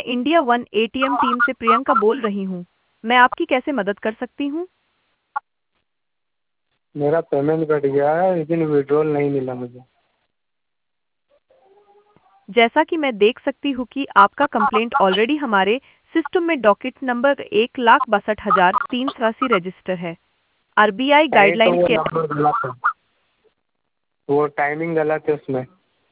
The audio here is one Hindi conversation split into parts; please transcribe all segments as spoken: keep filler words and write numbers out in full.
इंडिया वन एटीएम टीम से प्रियंका बोल रही हूँ। मैं आपकी कैसे मदद कर सकती हूँ? मेरा पेमेंट कट गया है लेकिन विड्रॉल नहीं मिला मुझे। जैसा कि मैं देख सकती हूँ कि आपका कंप्लेंट ऑलरेडी हमारे सिस्टम में डॉकेट नंबर एक लाख बासठ हजार तीन सौ अस्सी रजिस्टर है। आरबीआई नहीं तो गाइडलाइंस वो के नंबर गलत है, वो टाइमिंग गलत है उसमें।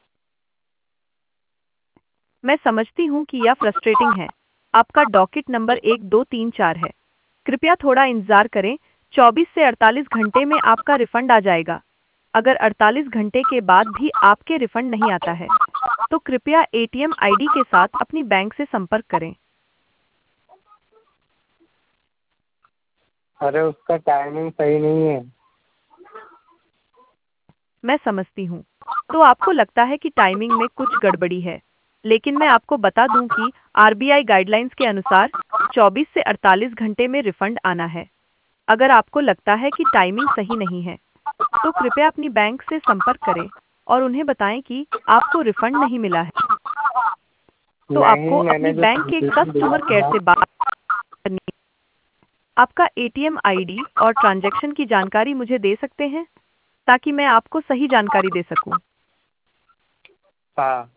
मैं समझती हूँ कि यह फ्रस्ट्रेटिंग है। आपका डॉकेट नंबर एक दो तीन चार है। कृपया थोड़ा इंतजार करें। चौबीस से अड़तालीस घंटे में आपका रिफंड आ जाएगा। अगर अड़तालीस घंटे के बाद भी आपके रिफंड नहीं आता है, तो कृपया एटीएम आईडी के साथ अपनी बैंक से संपर्क करें। अरे उसका टाइमिंग सही नहीं है। मैं समझती हूँ। तो आपको लगता है कि टाइमिंग में कुछ गड़बड़ी है, लेकिन मैं आपको बता दूं कि आरबीआई गाइडलाइंस के अनुसार चौबीस से अड़तालीस घंटे में रिफंड आना है। अगर आपको लगता है कि टाइमिंग सही नहीं है, तो कृपया अपनी बैंक से संपर्क करें और उन्हें बताएं कि आपको रिफंड नहीं मिला है। तो आपको नहीं, अपनी मैंने जो बैंक के कंप्लेंट दिया कस्टमर केयर था। से बात करनी है। आपका एटीएम आईडी और ट्रांजैक्शन की जानकारी मुझे दे सकते हैं, ताकि मैं आपको सही जानकारी दे सकूं। हाँ।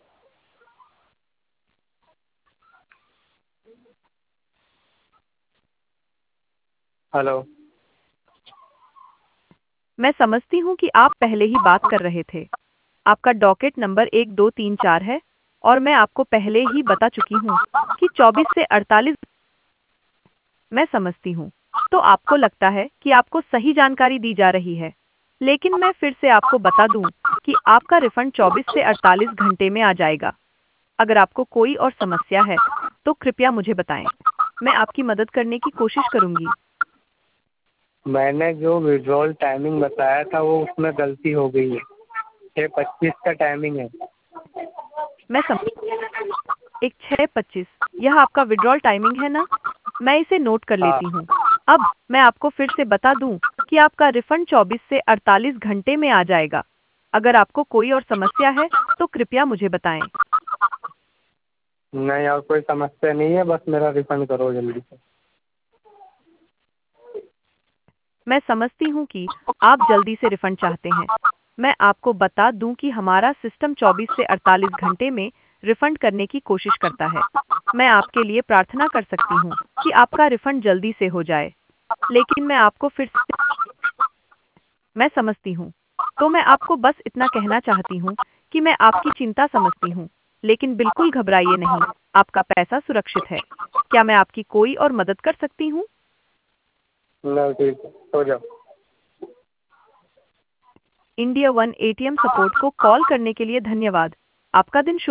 हेलो। मैं समझती हूँ कि आप पहले ही बात कर रहे थे। आपका डॉकेट नंबर एक दो तीन चार है और मैं आपको पहले ही बता चुकी हूँ कि चौबीस से अड़तालीस। मैं समझती हूँ। तो आपको लगता है कि आपको सही जानकारी दी जा रही है, लेकिन मैं फिर से आपको बता दूं कि आपका रिफंड चौबीस से अड़तालीस घंटे में आ जाएगा। अगर आपको कोई और समस्या है, तो कृपया मुझे बताएं। मैं आपकी मदद करने की कोशिश करूंगी। मैंने जो विड्रॉल टाइमिंग बताया था वो उसमें गलती हो गई है। छः पच्चीस का टाइमिंग है। मैं समझ एक छः पच्चीस यह आपका विड्रॉल टाइमिंग है ना? मैं इसे नोट कर हाँ। लेती हूँ। अब मैं आपको फिर से बता दूं कि आपका रिफंड चौबीस से अड़तालीस घंटे में आ जाएगा। अगर आपको कोई और समस्या है, तो कृपया मुझे बताएं। नहीं, और कोई समस्या नहीं है, बस मेरा रिफंड करो जल्दी से। मैं समझती हूँ कि आप जल्दी से रिफंड चाहते हैं। मैं आपको बता दूं कि हमारा सिस्टम चौबीस से अड़तालीस घंटे में रिफंड करने की कोशिश करता है। मैं आपके लिए प्रार्थना कर सकती हूँ कि आपका रिफंड जल्दी से हो जाए, लेकिन मैं आपको फिर से मैं समझती हूँ। तो मैं आपको बस इतना कहना चाहती हूँ कि मैं आपकी चिंता समझती हूँ, लेकिन बिल्कुल घबराइए नहीं। आपका पैसा सुरक्षित है। क्या मैं आपकी कोई और मदद कर सकती हूँ? लो ठीक है, हो जाओ। इंडिया वन एटीएम सपोर्ट को कॉल करने के लिए धन्यवाद। आपका दिन शुभ